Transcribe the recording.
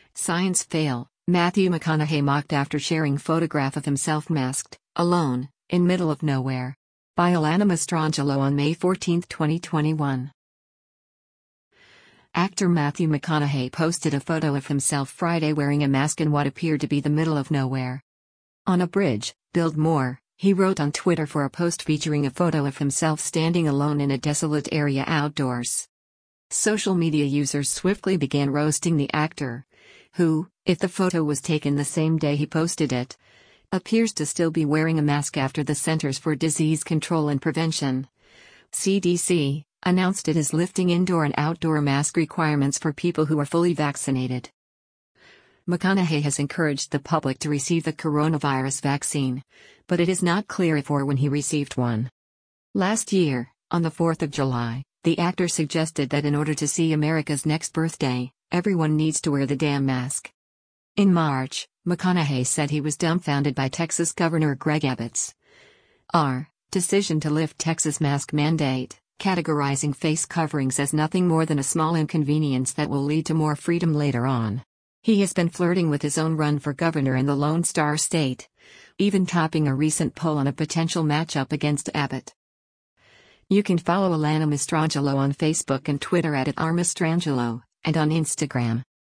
Science fail. Matthew McConaughey mocked after sharing photograph of himself masked, alone, in middle of nowhere. By Alana Mastrangelo on May 14, 2021. Actor Matthew McConaughey posted a photo of himself Friday wearing a mask in what appeared to be the middle of nowhere. On a bridge, build more, he wrote on Twitter for a post featuring a photo of himself standing alone in a desolate area outdoors. Social media users swiftly began roasting the actor, who, if the photo was taken the same day he posted it, appears to still be wearing a mask after the Centers for Disease Control and Prevention (CDC) announced it is lifting indoor and outdoor mask requirements for people who are fully vaccinated. McConaughey has encouraged the public to receive the coronavirus vaccine, but it is not clear if or when he received one. Last year, on the 4th of July, the actor suggested that in order to see America's next birthday, everyone needs to wear the damn mask. In March, McConaughey said he was dumbfounded by Texas Governor Greg Abbott's decision to lift Texas mask mandate, categorizing face coverings as nothing more than a small inconvenience that will lead to more freedom later on. He has been flirting with his own run for governor in the Lone Star State, even topping a recent poll on a potential matchup against Abbott. You can follow Alana Mastrangelo on Facebook and Twitter @Mastrangelo, and on Instagram